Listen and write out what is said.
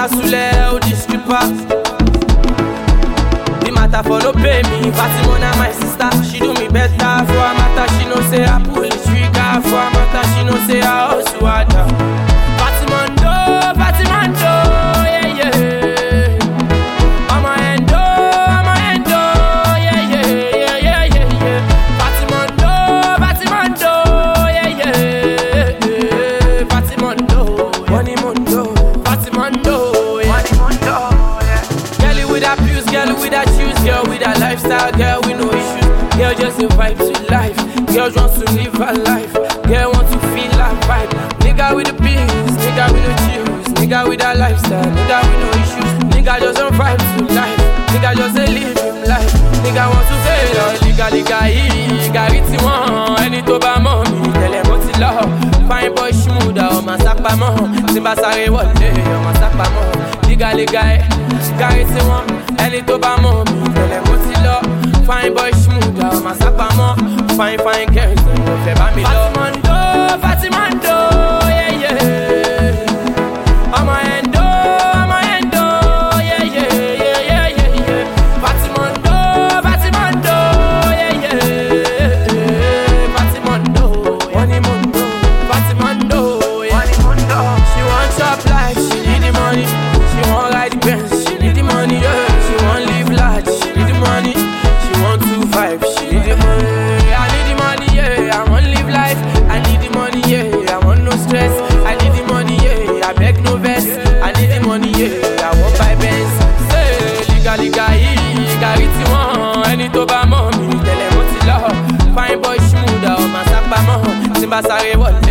matter sule, oh this stripper. The matter follow pay me. Fatima my sister, she do me better. For a matter she know say I pull the trigger. For a matter she know say I hustle harder. Fatima, yeah yeah. I'm a endo, yeah yeah. Fatima, yeah yeah. Fatima, money mundo, Fatima, yeah. Girl with her views, girl with her shoes, girl with her lifestyle, girl with no issues. Girl just a vibe to life. Girl wants to live her life. Girl wants to feel her vibe. Nigga with the bills, nigga with no chills, nigga with her lifestyle, nigga with no issues. Nigga just a vibe to life. Nigga just a live him life. Nigga wants to fail all liga it's one. Any to ba mommy, tell him what's love. Fine boy shmuda, ma sakpa mo. Simba sare wale, ma sakpa mo. Liga it's one. Any to ba mommy, tell him what's love. Fine boy shmuda, ma sakpa mo. Fine girls, don't fe ba mi love. Fatimando, yeah yeah. I'm a endo, yeah yeah. Fatimando, yeah yeah. Fatimando, yeah. She wants up life, she need the money. She want ride the Benz, she need the money. Yeah. She want live large, she need the money. She want to vibe, she need the money. I need the money, yeah. I want live life. I need the money, yeah. I want no stress. I need the money, yeah. I beg no vest. I need the money, yeah. I want buy Benz. Say liga it's one. Any to ba mommy, tell them what's love. Fine boy shmuda, ma sakpa mo. Simba sare wale,